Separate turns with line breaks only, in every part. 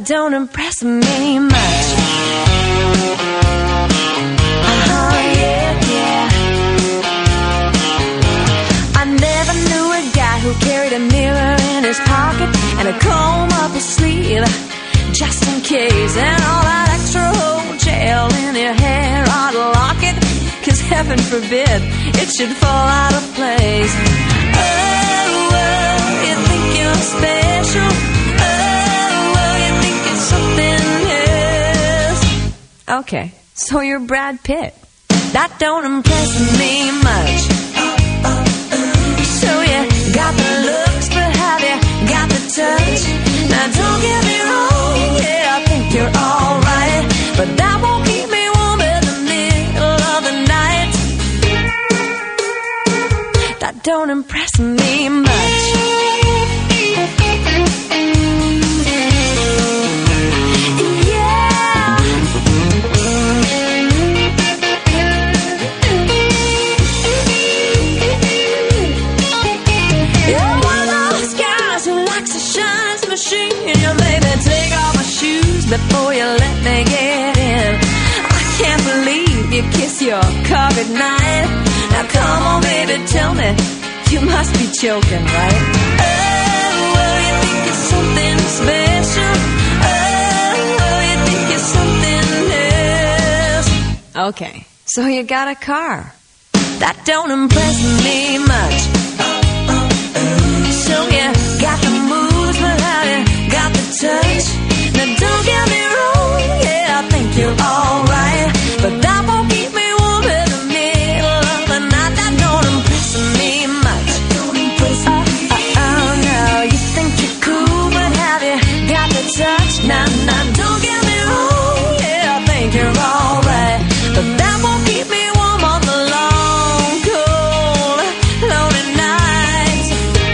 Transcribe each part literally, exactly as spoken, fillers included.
that don't impress me much. Uh-huh, yeah, yeah. I never knew a guy who carried a mirror in his pocket and a comb up his sleeve, just in case, and all that extra old gel in your hair ought to lock it, 'cause heaven forbid it should fall out of place. Oh, well, you think you're special. Oh, well, you think it's something else. Okay, so you're Brad Pitt. That don't impress me much. So you got the looks, but have you got the touch? Now don't get me wrong, yeah, I think you're alright, but that won't keep me warm in the middle of the night. That don't impress me much. Before you let me get in, I can't believe you kiss your car goodnight. Now come on, baby, tell me, you must be joking, right? Oh, well, you think you're something special. Oh, well, you think you're something else. Okay, so you got a car. That don't impress me much. So you got the moves, but have you got the touch? Now don't get me wrong, yeah, I think you're alright, but that won't keep me warm in the middle of the night. That don't impress me much. Don't impress me. Oh, oh, oh, no, you think you're cool, but have you got the touch? Now, now, don't get me wrong, yeah, I think you're alright, but that won't keep me warm on the long, cold, lonely nights.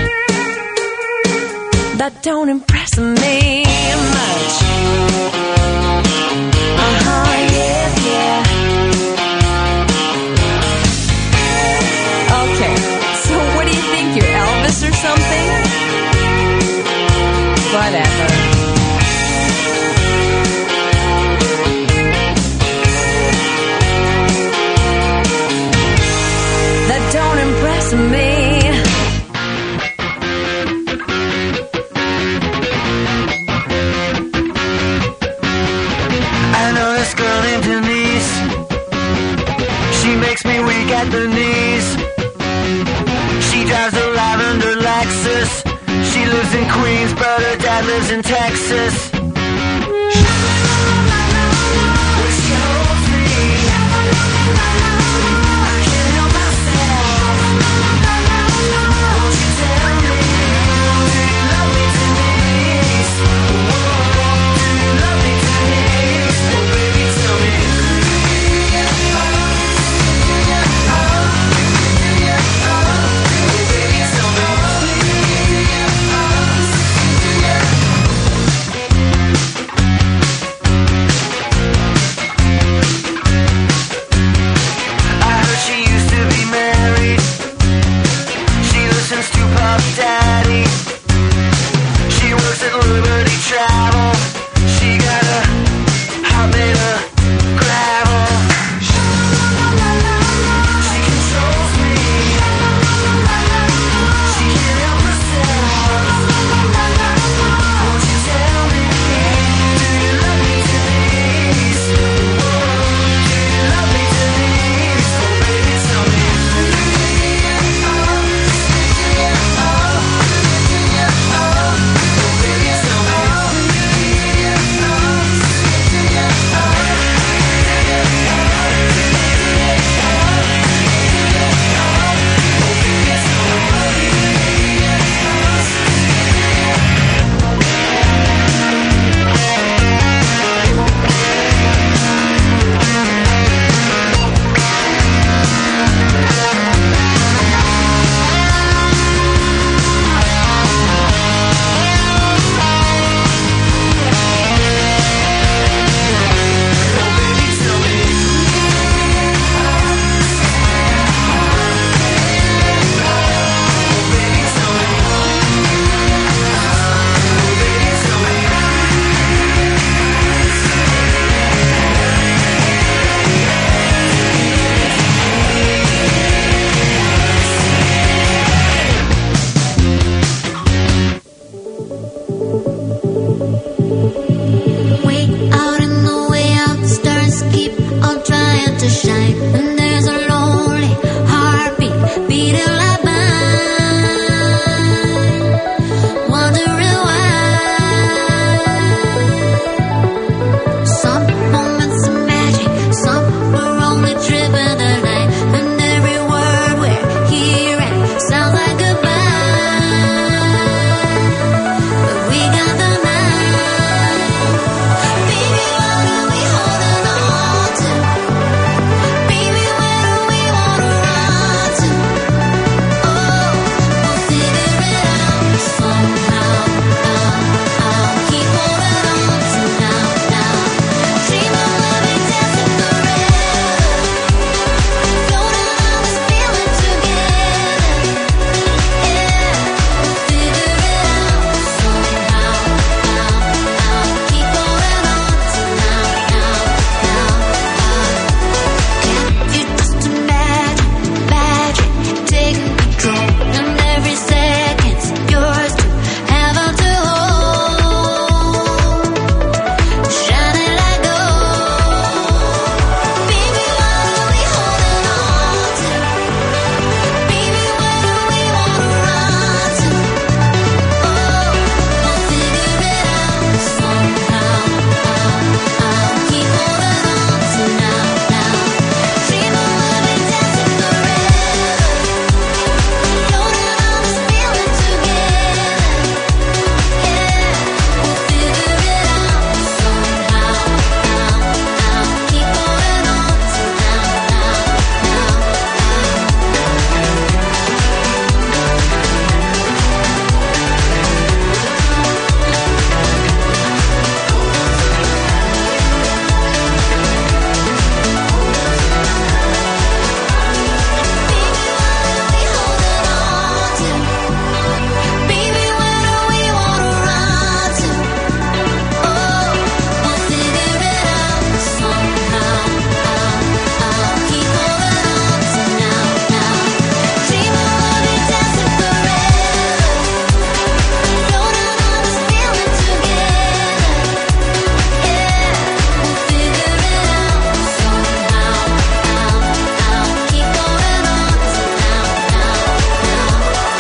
That don't impress me much. Uh-huh, yeah, yeah. Okay, so what do you think, you're Elvis or something? Whatever. That don't impress me.
At the knees, she drives a lavender Lexus. She lives in Queens, but her dad lives in Texas. She holds me. I can't help myself. Won't you tell me, do you love me, Denise? Do you love me, Denise? Oh, baby, tell me.
to shine, and there's a lonely heartbeat beating like mine, wondering why. Some moments of magic, some were only driven the light, and every word we're hearing sounds like goodbye. But we got the night, baby. What are we holding on to? Baby, where do we wanna run to? Oh, we'll figure it out somehow. I'll keep holding on to now, now. Dream of loving, dancing forever, floating on this feeling together. Yeah, we'll figure it out somehow. I'll keep holding on to now, now, now. Can't you just imagine, imagine taking control, and every second's yours to have and to hold, shining like gold. Baby, what are we holding on to? Baby, where do we wanna run to? Oh, we'll figure it out somehow. I'll keep holding on to now, now. Dream of loving, dancing forever, floating on this feeling together. Yeah, we'll figure it out somehow. I'll keep holding on to now, now, now. Baby, what are we holding on to? Baby, where do we wanna run to? Oh, we'll figure it out somehow. I'll keep holding on to now, now. Dream of loving, dancing forever, floating on this feeling together. Yeah, we'll figure it out somehow. I'll keep holding on to now, now, now.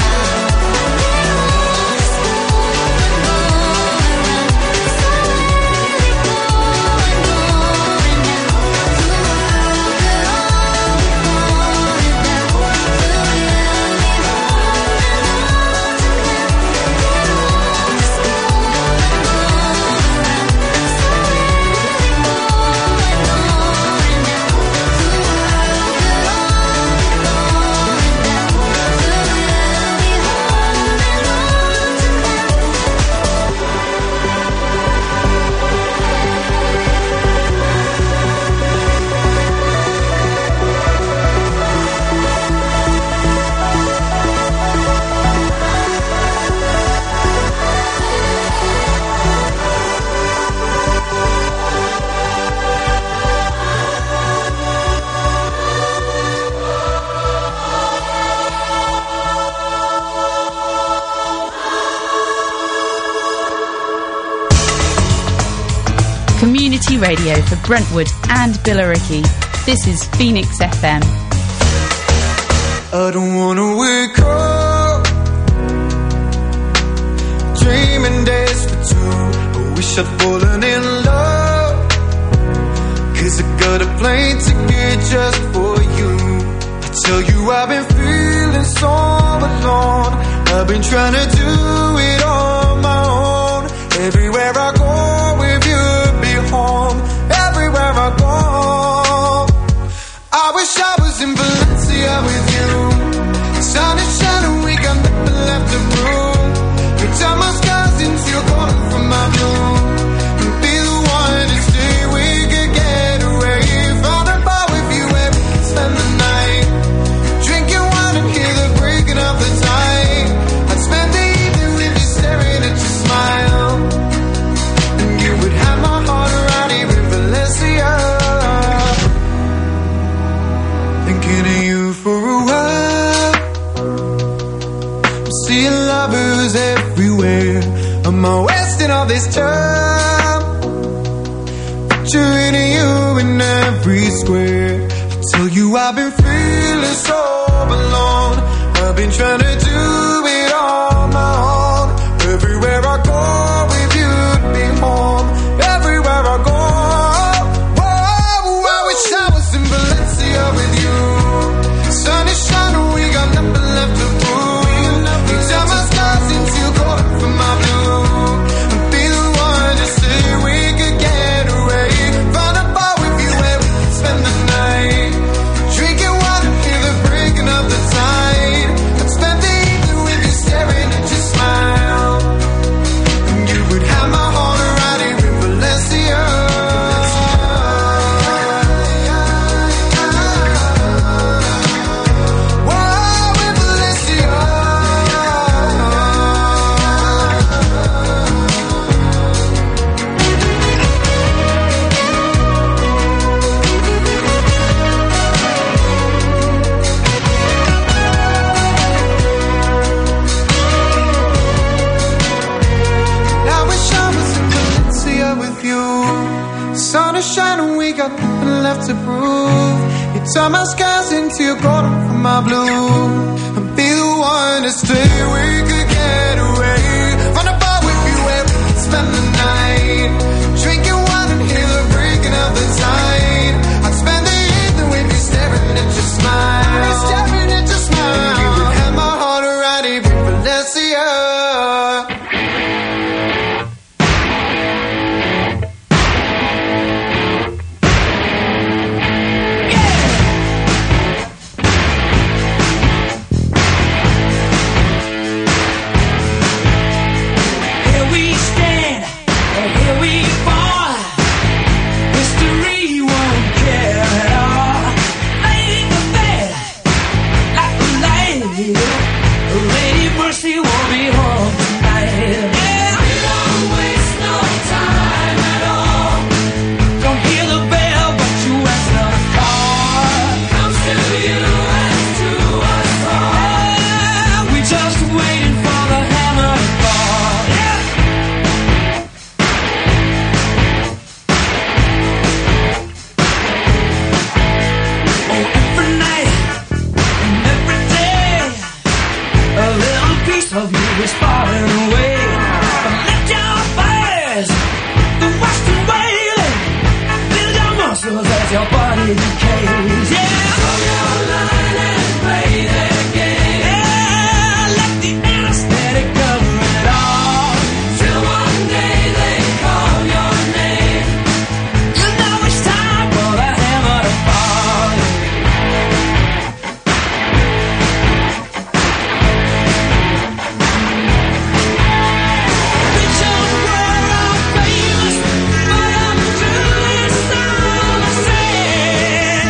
Community radio for Brentwood and Billericay. This is Phoenix F M.
I don't wanna wake up dreaming days for two. I wish I'd fallen in love, 'cause I got a plane ticket just for you. I tell you I've been feeling so alone. I've been trying to do it on my own. Everywhere I go with you, be home. Everywhere I go, I wish I was in Valencia with you. Sun is shining, we got nothing left to prove. You turn my skies into your corner from my blue. You'll be the one to stay. We could get away. Found a bar with you where we can spend the night, drinking wine and hear the breaking of the tide. I'd spend the evening with you staring at your smile, and you would have my heart around here in Valencia. Thinking of you for a while, I'm seeing lovers everywhere. Am I wasting all this time picturing you in every square. I tell you I've been feeling so alone. I've been trying to do it on my own. Everywhere I go with you'd be home. Everywhere I go, whoa, I wish I was in Valencia with you. Sun is shining, we got nothing left to prove. You tell my scars into your coat from my blue. And be the one to say we could get away. Find a bar with you where we can spend the night. Drinking wine and hear the breaking of the tide. I'd spend the evening with you staring at your smile. And you would have my heart around here in Valencia. Whoa, in Valencia. I wish I was in Valencia with you. Sun is shining, we got nothing left to prove. You turn my skies into your golden from my blue. And be the one to stay, we could get away. Find a bar with you where we can spend the night. Drinking wine and hear the breaking of the tide. I'd spend the evening with you staring at your smile. Staring at your smile. You would have my heart around here in Valencia.
Here we stand, and here we fall. History won't care at all. Laying the bed like a lady. Lady Mercy won't be home tonight. Yeah, we don't waste no time at all. Don't hear the bell, but you answer the call. Comes to you and to us all. Yeah, we just waiting for the hammer to fall. Yeah. Oh, every night and every day, a little piece of you is falling away. But lift your fires, the western wailing, build your muscles as your body decays. Yeah, throw your line and play their game. Yeah, let the anesthetic cover it all. Till one day they call your name. You know it's time for the hammer to fall. Bitch, I'm where I'm famous, but I'm truly still the same.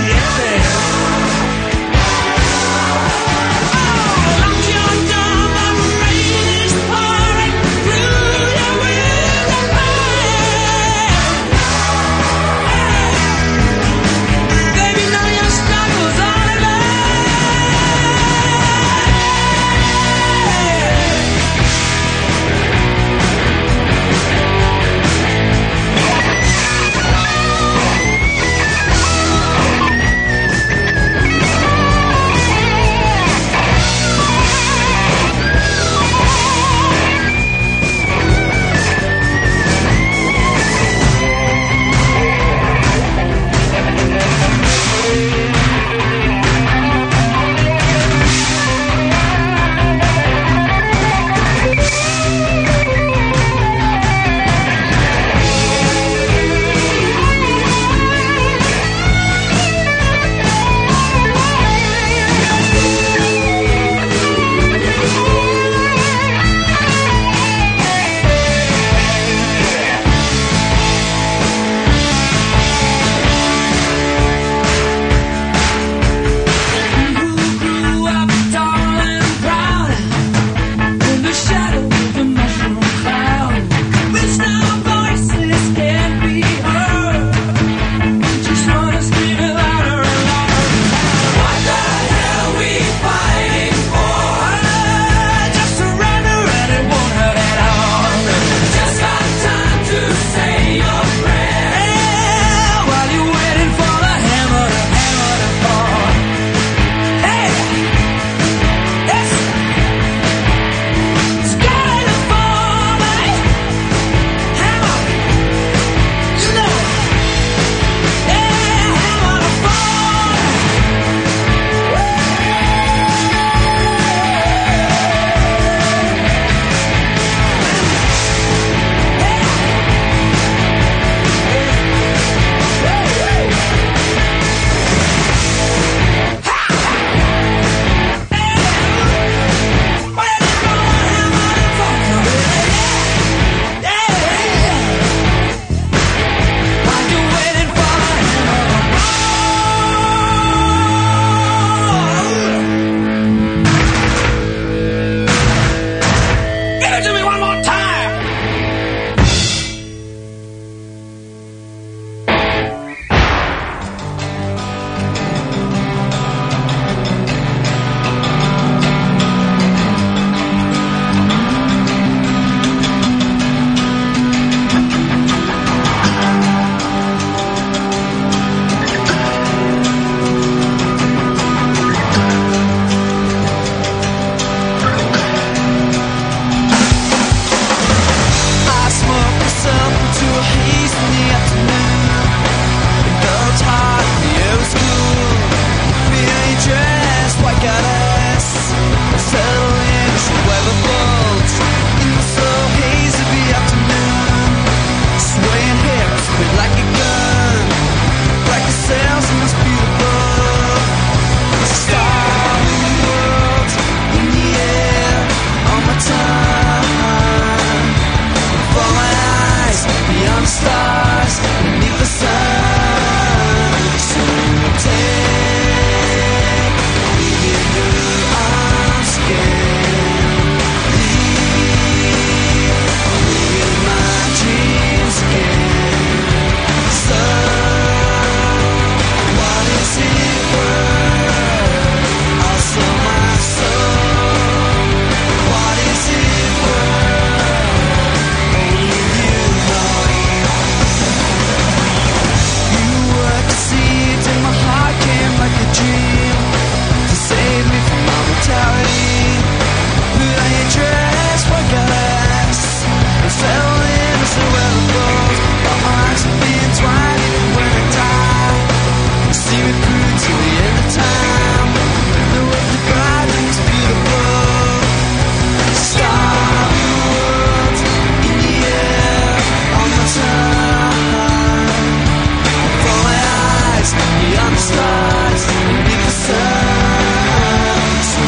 the stars beneath the sun. So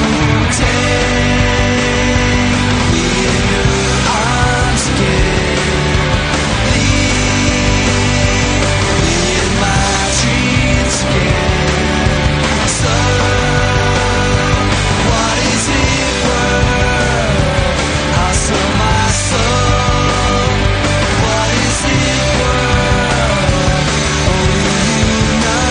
take me in your arms again. Lead me in my dreams again. So what is it worth? I'll sell my soul. What is it worth? Only you know.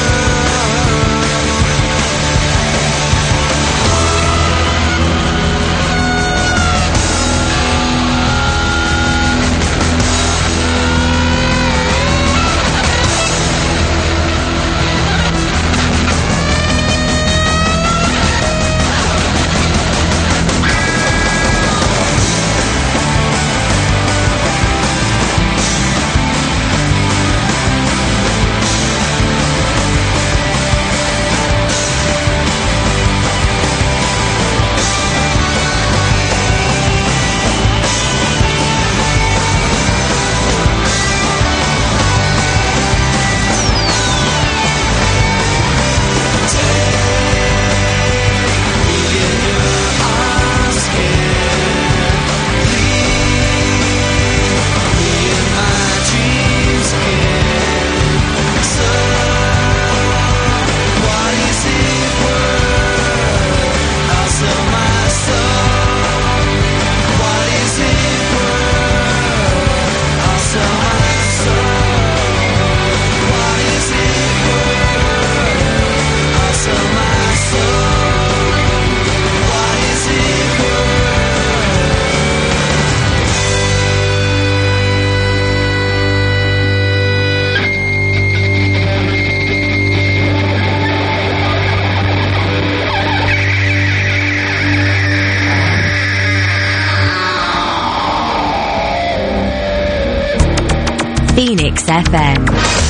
Phoenix F M.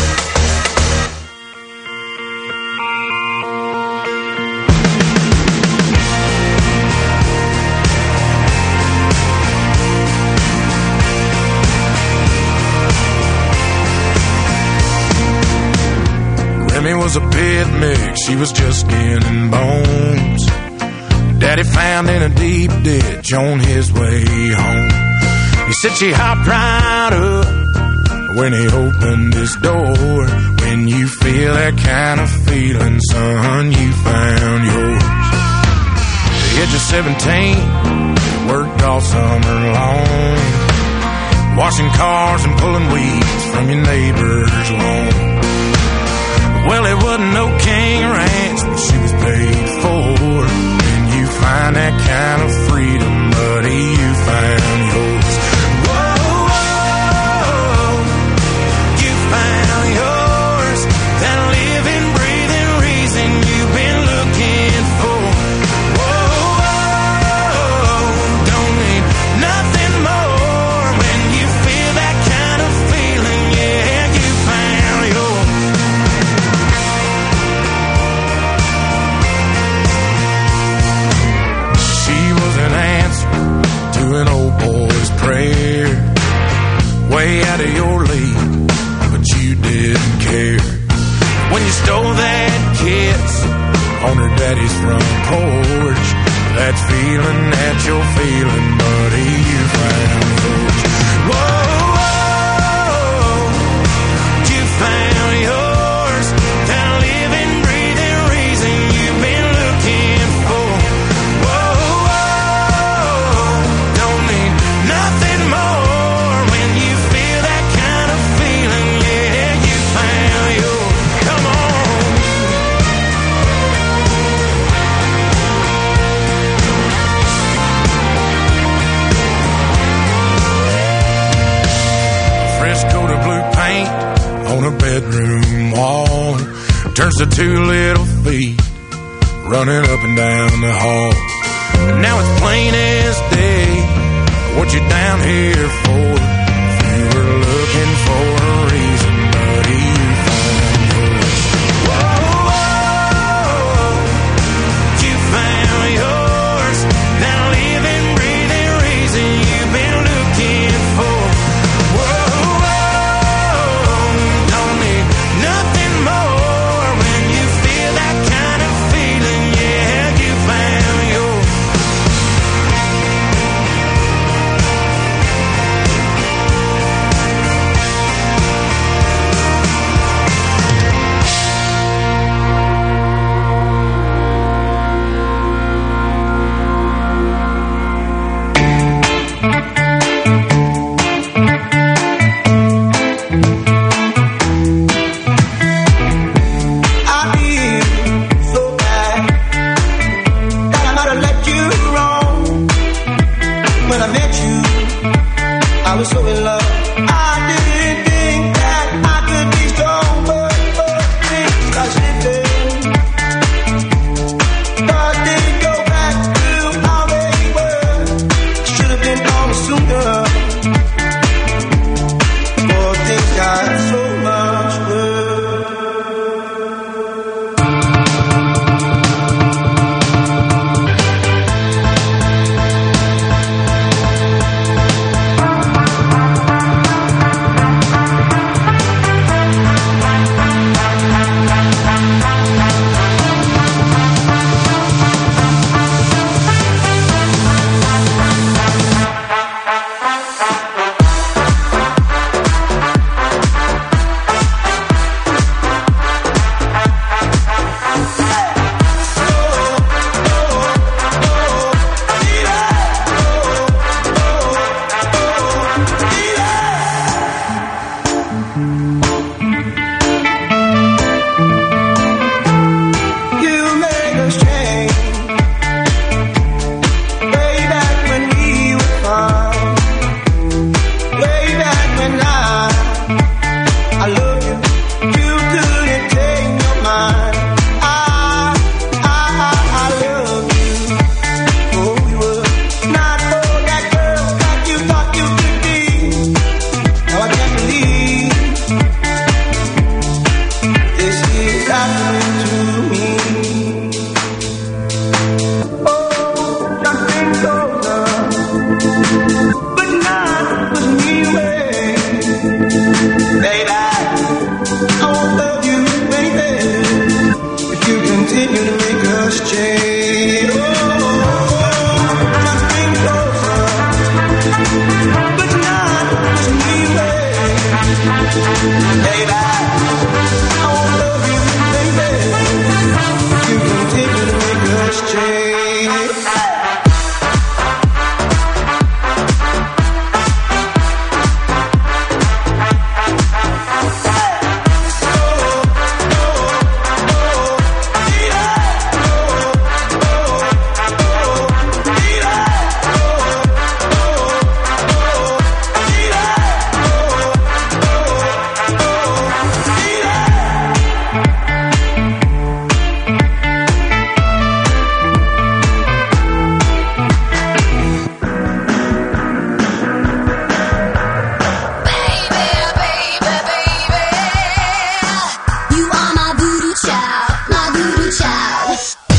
Remy was a pit mix, she was just skin and bones. Daddy found in a deep ditch on his way home. He said she hopped right up when he opened his door. When you feel that kind of feeling, son, you found yours. The age of seventeen, worked all summer long, washing cars and pulling weeds from your neighbor's lawn. Well, it wasn't no king ranch, but she was paid for. When you find that kind of freedom, buddy, you found yours. Whoa, whoa, you found yours. That living, breathing reason you've been looking for. Whoa, whoa, don't need nothing more. When you feel that kind of feeling, yeah, you found yours. An old boy's prayer, way out of your league, but you didn't care. When you stole that kiss on her daddy's front porch, that feeling that you're feeling, buddy, you found yours. Whoa, whoa, you found yours. That living, breathing reason you've been looking for. Nothing more. When you feel that kind of feeling, yeah, you found yours. Come on. Fresh coat of blue paint on a bedroom wall turns to two little feet running up and down the hall. Now it's plain as day what you down here for. If you were looking for a reason, buddy, you found yours. Whoa, whoa, you found yours. That living, breathing reason you've been looking for. Whoa, whoa, don't need nothing more. When you happening to me. Oh, nothing closer, but not with me away. Baby, I won't love you, baby, if you continue to make us change. Oh, nothing closer, but not with me away. Baby, I won't love you, baby, if you continue to make us change.
You are my voodoo child, my voodoo child.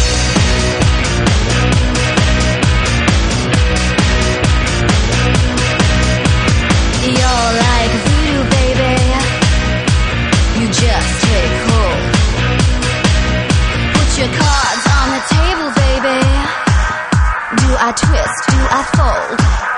You're like voodoo, baby. You just take hold. Put your cards on the table, baby. Do I twist? Do I fold?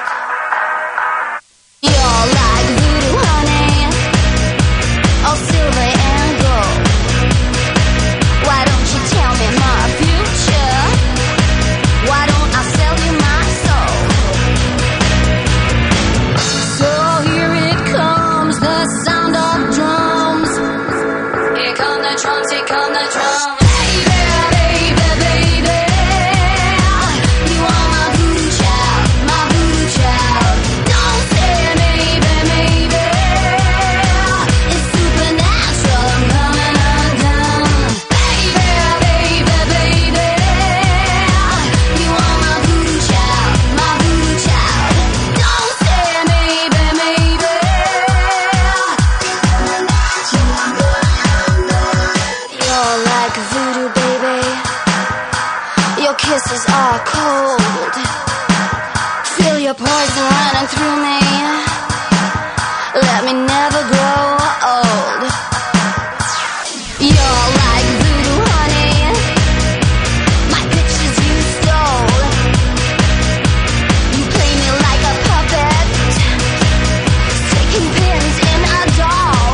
You're like voodoo, honey. All silver and gold. Why don't you tell me my future? Why don't I sell you my soul? So here it comes, the sound of drums. Here come the drums, here come the drums. Baby, baby, baby, you are my voodoo child, my voodoo child. Don't say maybe, maybe. It's supernatural, I'm coming undone. Baby, baby, baby, you are my voodoo child, my voodoo child. Don't say maybe, maybe. You're like voodoo, baby. Your kisses are cold. Feel your poison running through me. Let me never grow old. You're like voodoo, honey. My pictures you stole. You play me like a puppet, sticking pins in a doll.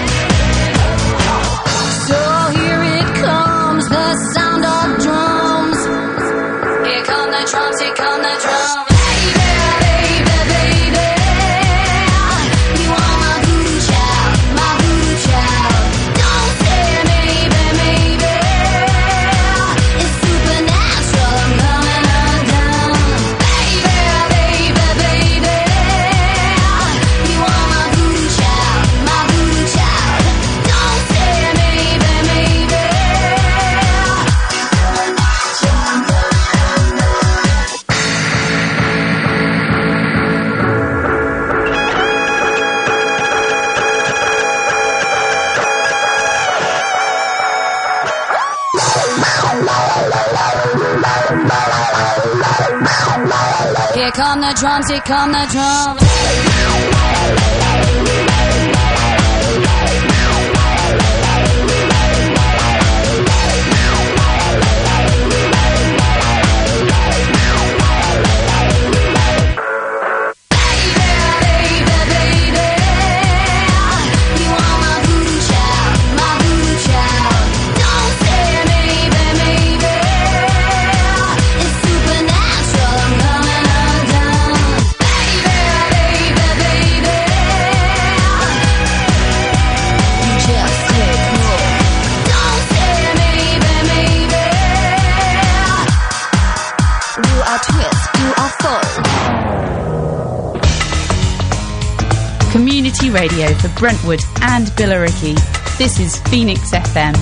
So here it comes, the sound of drums. Here come the drums, here come the drums. Baby, baby, baby, you are my voodoo child, my voodoo child. Don't say maybe, maybe. It's supernatural, I'm coming undone. Baby, baby, baby, you are my voodoo child, my voodoo child. Don't say maybe, maybe. Here come the drums, here come the drums.
Community radio for Brentwood and Billericay. This is Phoenix F M.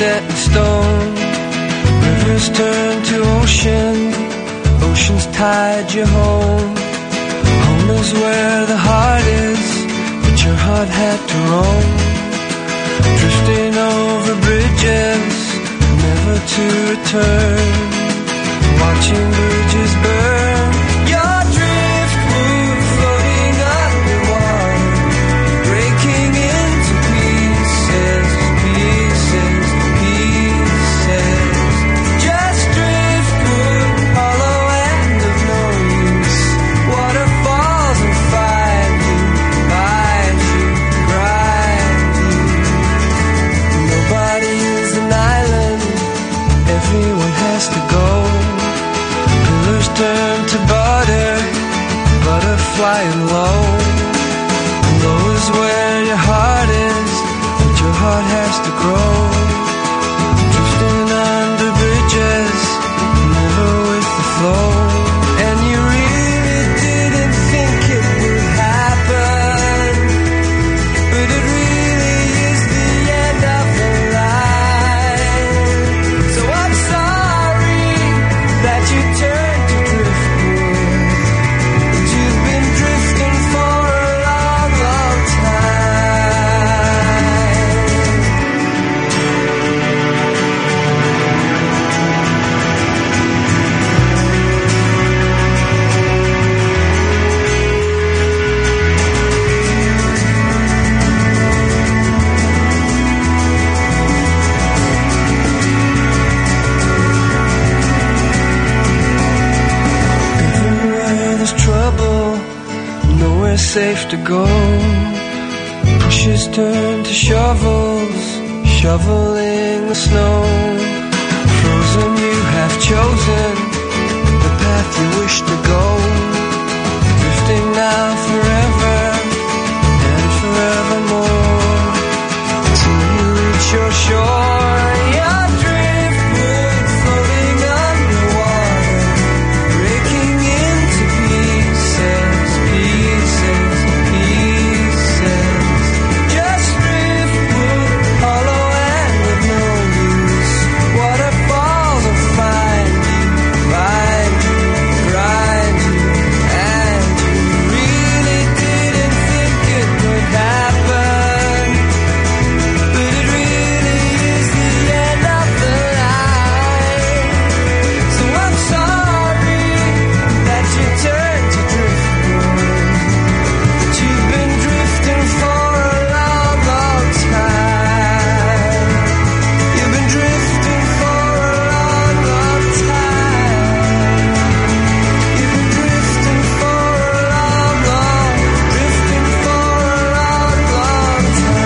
set in stone. Rivers turn to ocean, oceans tide you home. Home is where the heart is, but your heart had to roam. Drifting over bridges, never to return. Watching bridges burn. Your driftwood floating underwater, breaking into pieces, pieces, pieces. Just driftwood, hollow and of no use. Waterfalls will find you, find you, grind you. Nobody is an island, everyone has to go. Pillars turn to butter, butter flying low. Low is where your heart is, but your heart has to grow. Drifting under bridges, never with the flow. And you really didn't think it would happen, but it really is the end of the line. So I'm sorry that you turned to driftwood, but you've been drifting for a long, long time. Everywhere there's trouble, nowhere safe to go. Pushes turn to shovels, shoveling the snow. Frozen, you have chosen the path you wish to go. Drifting now forever and forevermore, till you reach your shore. Your driftwood floating underwater, breaking into pieces, pieces, pieces. Just driftwood, hollow and with no use. Waterfalls will find you, find you, grind you, and you really didn't think it would happen, but it really is the end of the line. So I'm sorry that you turned to driftwood, but you've been drifting for a long, long time. You've been drifting for a long, long time. You've been drifting for a long, long, drifting for a long, long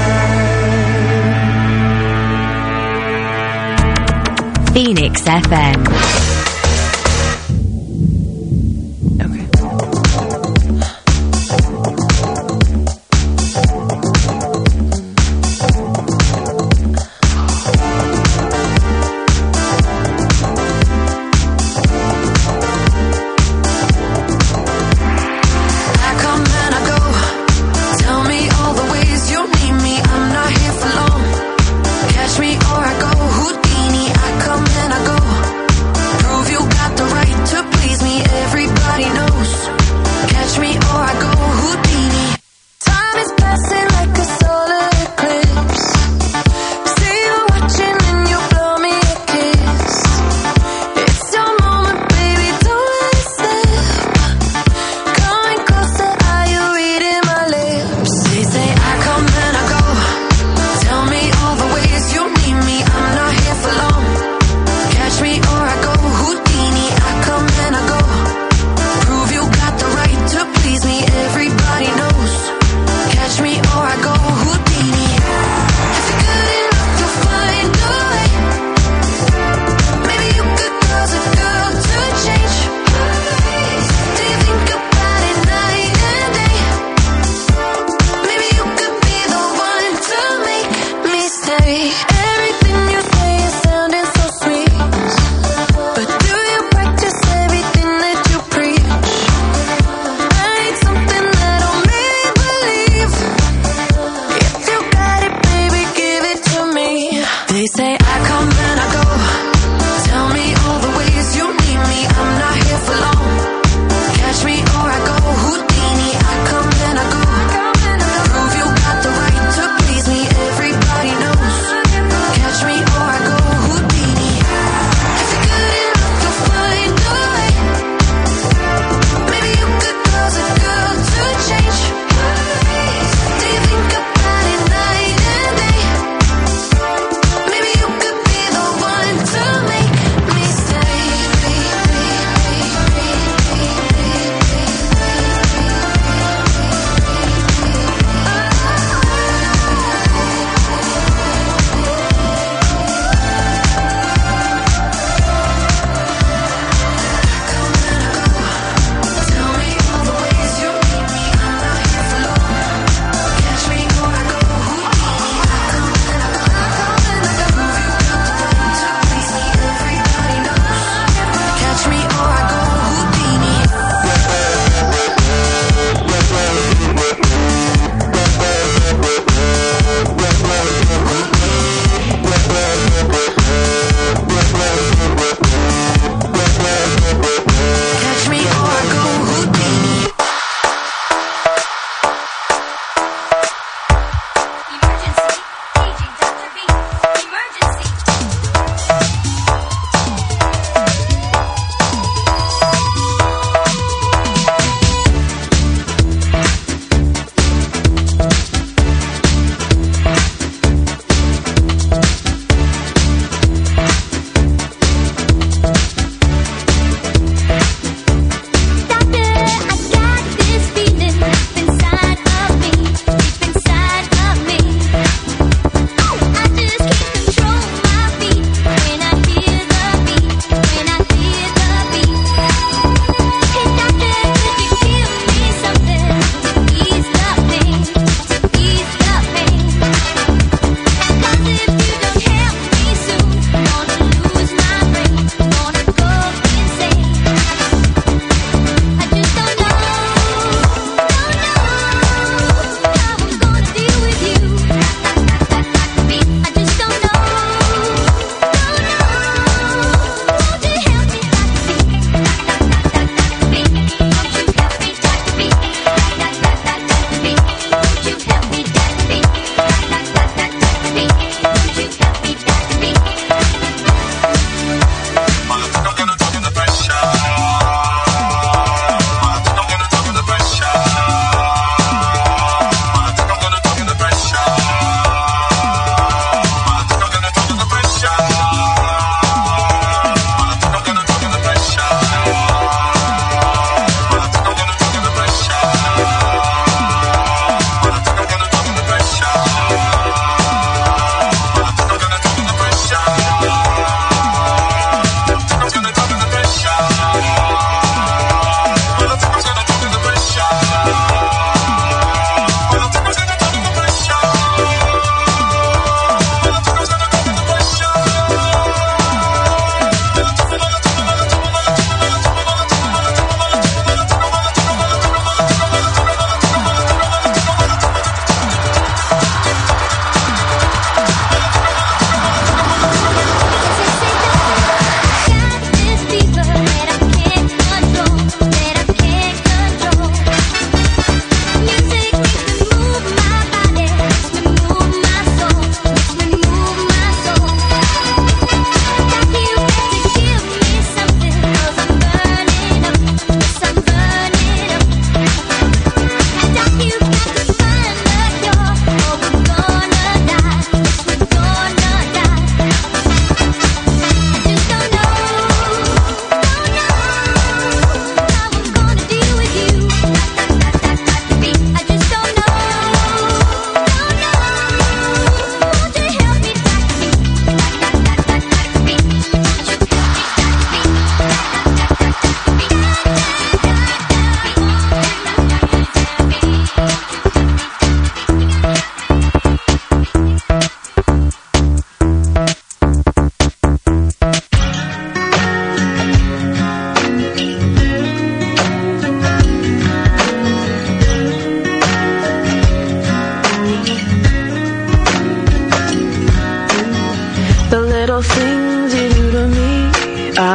time.
Phoenix F M.
Okay.
I come and I go. Tell me all the ways you need me. I'm not here for long. Catch me or I go Houdini. I come and I go.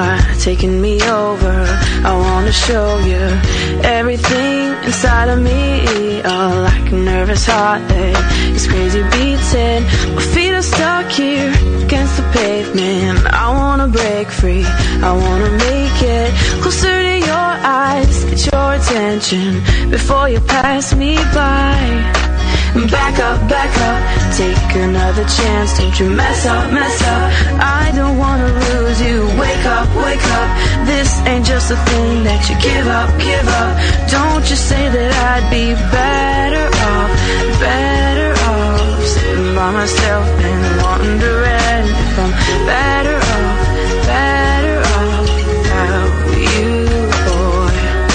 are taking me over. I wanna show you everything inside of me. Oh, like a nervous heart that is crazy beating. My feet are stuck here against the pavement. I wanna break free, I wanna make it closer to your eyes, get your attention before you pass me by. Back up, back up, take another chance. Don't you mess up, mess up. I don't wanna lose you. Wake up, wake up. This ain't just a thing that you give up, give up. Don't you say that I'd be better off, better off sitting by myself and wondering if I'm better off, better off without you, boy.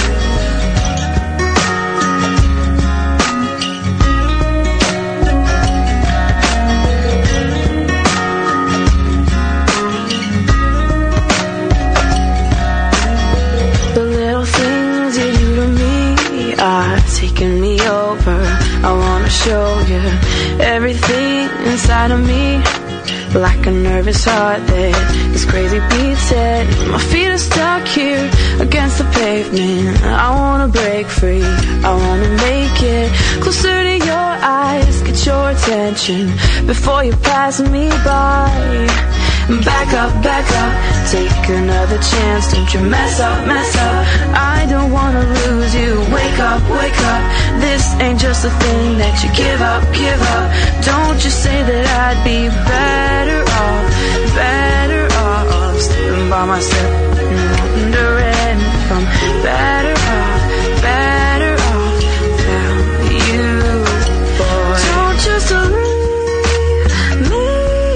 Taking me over, I wanna show you everything inside of me. Like a nervous heart that is crazy beating. My feet are stuck here against the pavement. I wanna break free, I wanna make it closer to your eyes, get your attention before you pass me by. Back up, back up, take another chance. Don't you mess up, mess up. I don't wanna lose you. Wake up, wake up. This ain't just a thing that you give up, give up. Don't you say that I'd be better off, better off sitting by myself and wondering if I'm better off, better off without you, boy. Don't just leave me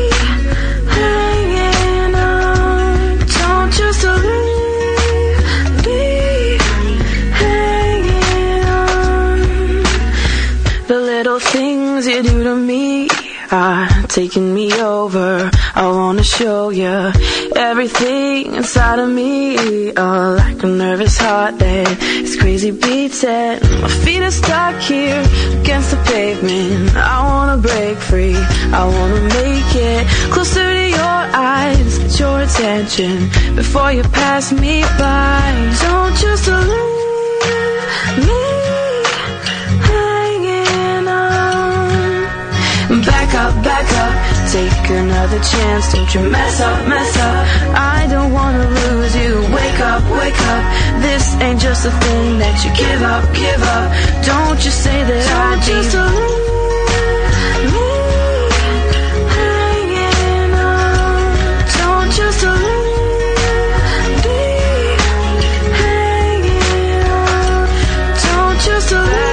hanging on. Don't just leave me hanging on. The little things you do to me are taking me over. I wanna show you everything inside of me. Oh, like a nervous heart that is crazy beating. My feet are stuck here against the pavement. I wanna break free, I wanna make it closer to your eyes, get your attention before you pass me by. Don't just leave me hanging on. Back up, back up, take another chance. Don't you mess up, mess up. I don't wanna lose you. Wake up, wake up. This ain't just a thing that you give up, give up. Don't you say that I'd be just leave me hanging on. Don't just leave me hanging on. Don't just leave.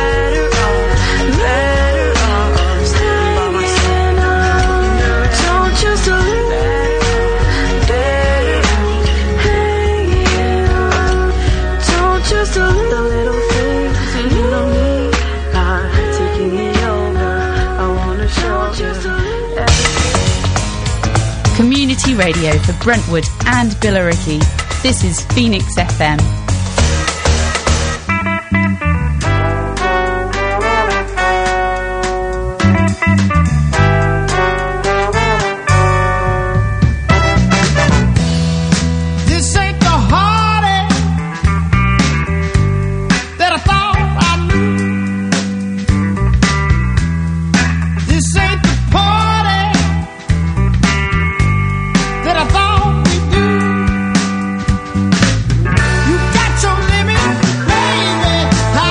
Community radio for Brentwood and Billericay. This is Phoenix F M.
How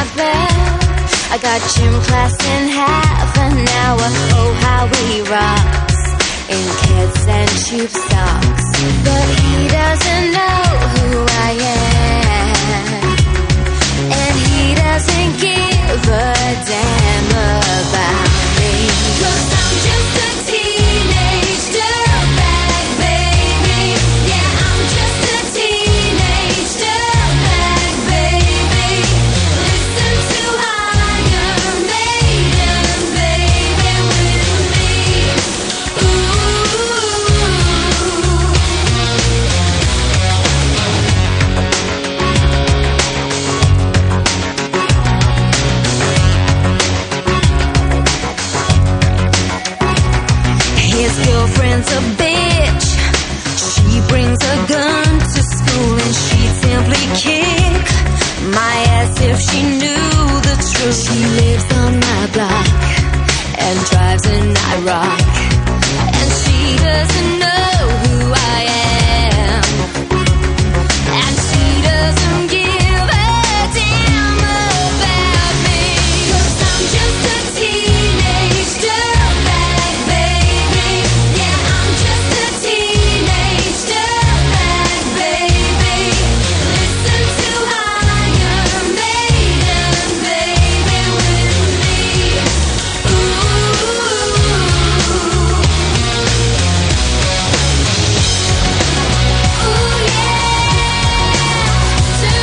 bed. I got gym class in half an hour. Oh, how he rocks in kids and tube socks. But he doesn't know who I am, and he doesn't give a damn about me. 'Cause I'm just a teenage dirtbag, baby. Yeah, I'm just a teenage dirtbag, baby. Listen to Iron Maiden, baby, with me. Ooh. His girlfriend's a bitch. She brings a gun to school and she'd simply kick my ass if she knew the truth. She lives on my block and drives an IROC, and she doesn't know who I am, and she doesn't give a damn about me. 'Cause I'm just a teenage dirtbag, baby. Yeah, I'm just a teenage dirtbag, baby. Listen to Iron Maiden, baby, with me. Ooh. Ooh, yeah. Too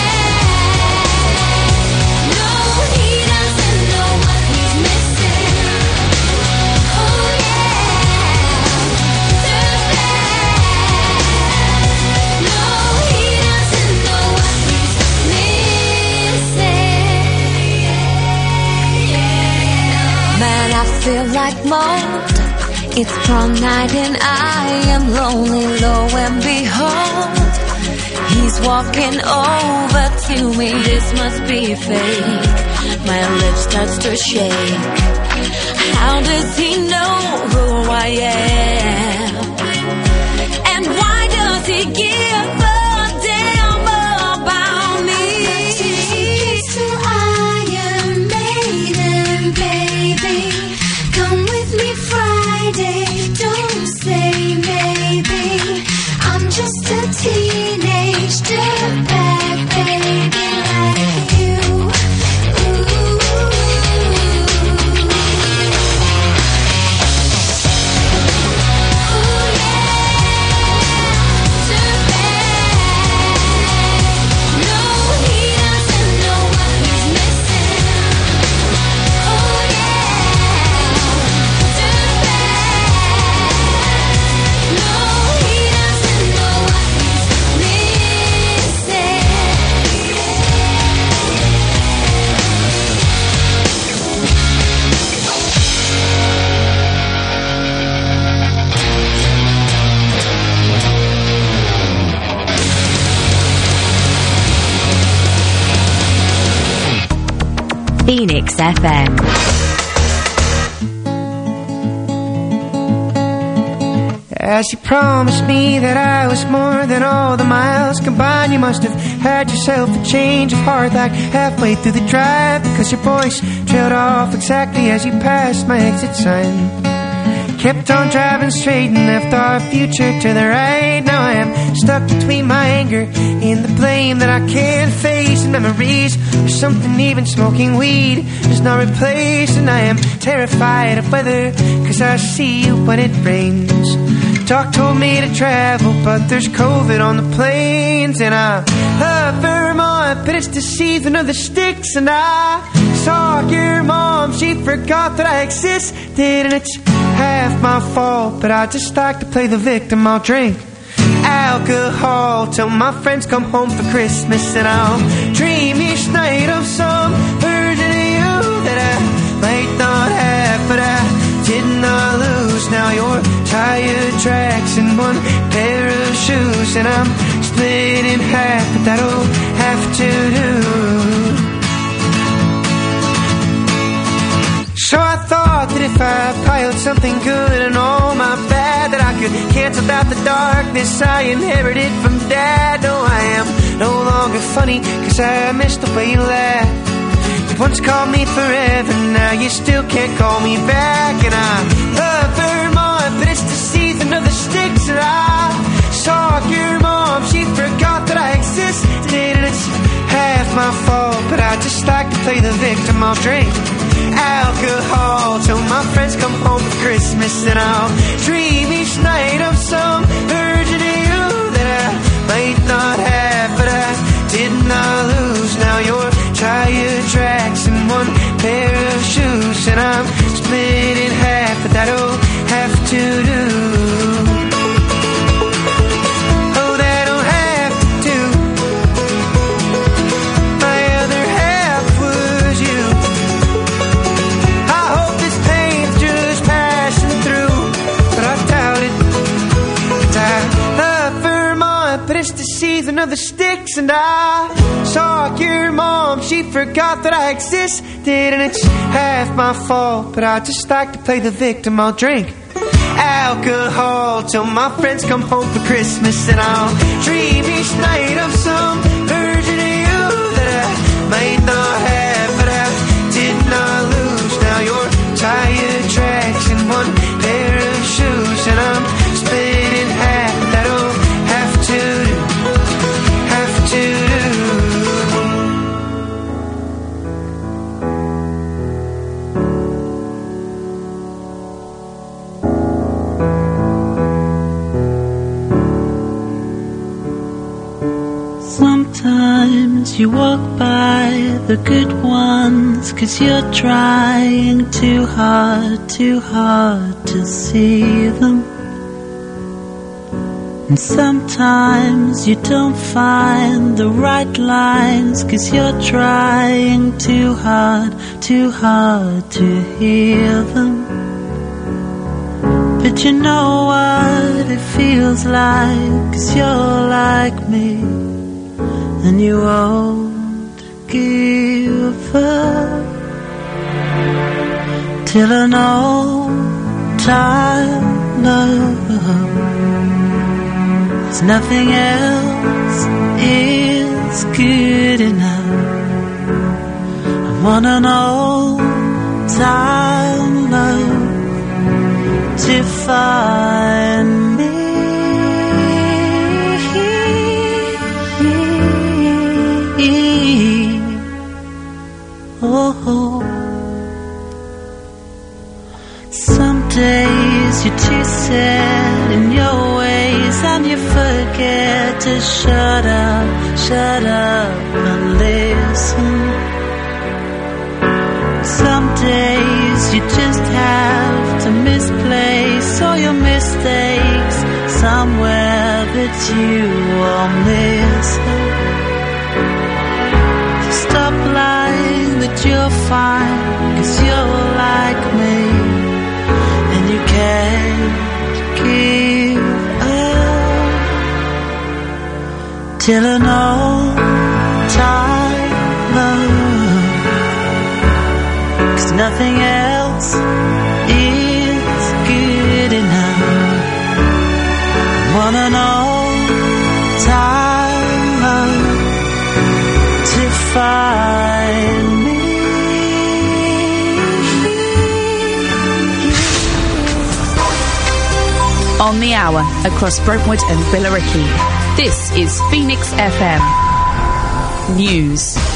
bad. No, he doesn't know what he's missing. Oh, yeah. Too bad. No, he doesn't know what he's missing. Man, I feel like mold. It's prom night and I am lonely, lo and behold, he's walking over to me. This must be fake. My lips starts to shake. How does he know who I am? And why does he give a damn about me? To Iron Maiden, baby. Come with me Friday. Don't say maybe. I'm just a teenage dirtbag, baby, like you. Ooh. Ooh, yeah. Too bad. No, he doesn't know what he's missing. Oh, yeah. Too bad. No, he doesn't know what he's missing.
Phoenix F M.
As you promised me that I was more than all the miles combined, you must have had yourself a change of heart like halfway through the drive, because your voice trailed off exactly as you passed my exit sign. Kept on driving straight and left our future to the right. Now I am stuck between my anger and the blame that I can't face, and memories of something even smoking weed does not replace. And I am terrified of weather, cause I see you when it rains. Doc told me to travel, but there's COVID on the planes. And I love Vermont, but it's the season of the sticks. And I saw your mom, she forgot that I existed, and it's half my fault, but I just like to play the victim. I'll drink alcohol till my friends come home for Christmas, and I'll dream each night of some version of you that I might not have, but I did not lose. Now you're tire tracks and one pair of shoes, and I'm split in half, but that'll have to do. So I thought that if I piled something good and all my bad, that I could cancel out the darkness I inherited from Dad. No, I am no longer funny, cause I miss the way you laugh. once called me forever, now you still can't call me back. And I love Vermont, but it's the season of the sticks. And I saw your mom, she forgot that I existed. And it's half my fault, but I just like to play the victim. I'll drink alcohol till my friends come home for Christmas. And I'll dream each night of some version of you that I might not have, but I did not lose. Now you're tire tracks and one pair of shoes, and I'm split in half, but that'll have to do. Oh, that'll have to do. My other half was you. I hope this pain's just passing through, but I doubt it. 'Cause I love Vermont, but it's the season of the sticks. And I saw your mom, she forgot that I existed. And it's half my fault, but I just like to play the victim. I'll drink alcohol till my friends come home for Christmas. And I'll dream each night of some version of you that I might not have, but I did not lose. Now you're tired tracks and one pair of shoes, and I'm split in half. That'll have to do, have to do.
Sometimes you walk by the good ones 'cause you're trying too hard, too hard to see them. And sometimes you don't find the right lines 'cause you're trying too hard, too hard to hear them. But you know what it feels like 'cause you're like me, and you won't give up till an old time love. 'Cause nothing else is good enough. I want an old time love to find me. Oh, some days you're too sad in your ways and you forget to shut up, shut up and listen. Some days you just have to misplace all your mistakes somewhere that you are missing. Stop lying that you're fine 'cause you're like me, and you can't give up till an old time love. 'Cause nothing else is good enough. Want an old time love to find me.
On the hour across Brentwood and Billericay. This is Phoenix F M News.